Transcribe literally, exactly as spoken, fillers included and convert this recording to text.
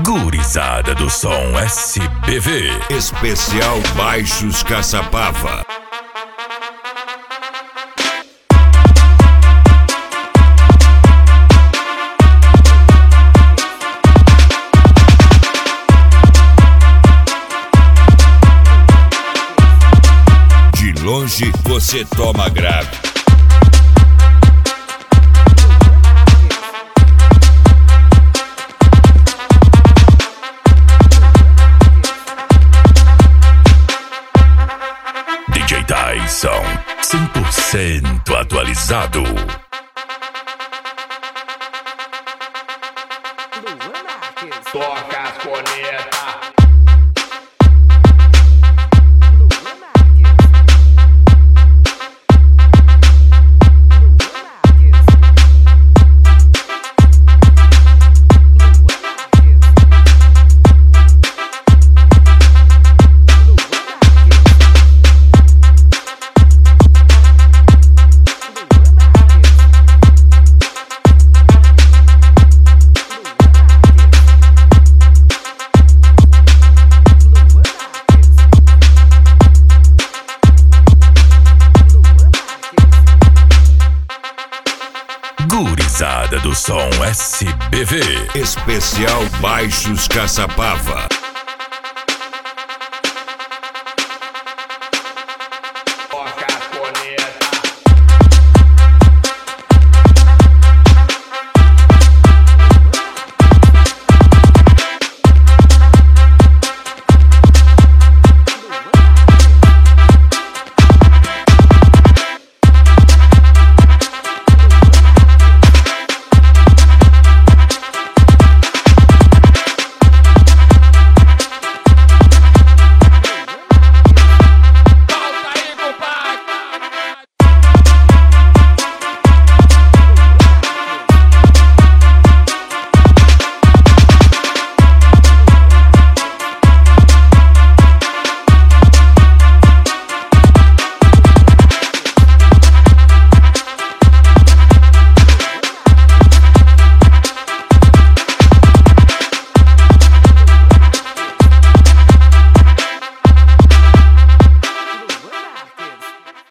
Gurizada do som S B V. Especial Baixos Caçapava. De longe você toma grave. D J Tyson, cem por cento atualizado. Toca as cornetas. Gurizada do som S B V. Especial Baixos Caçapava.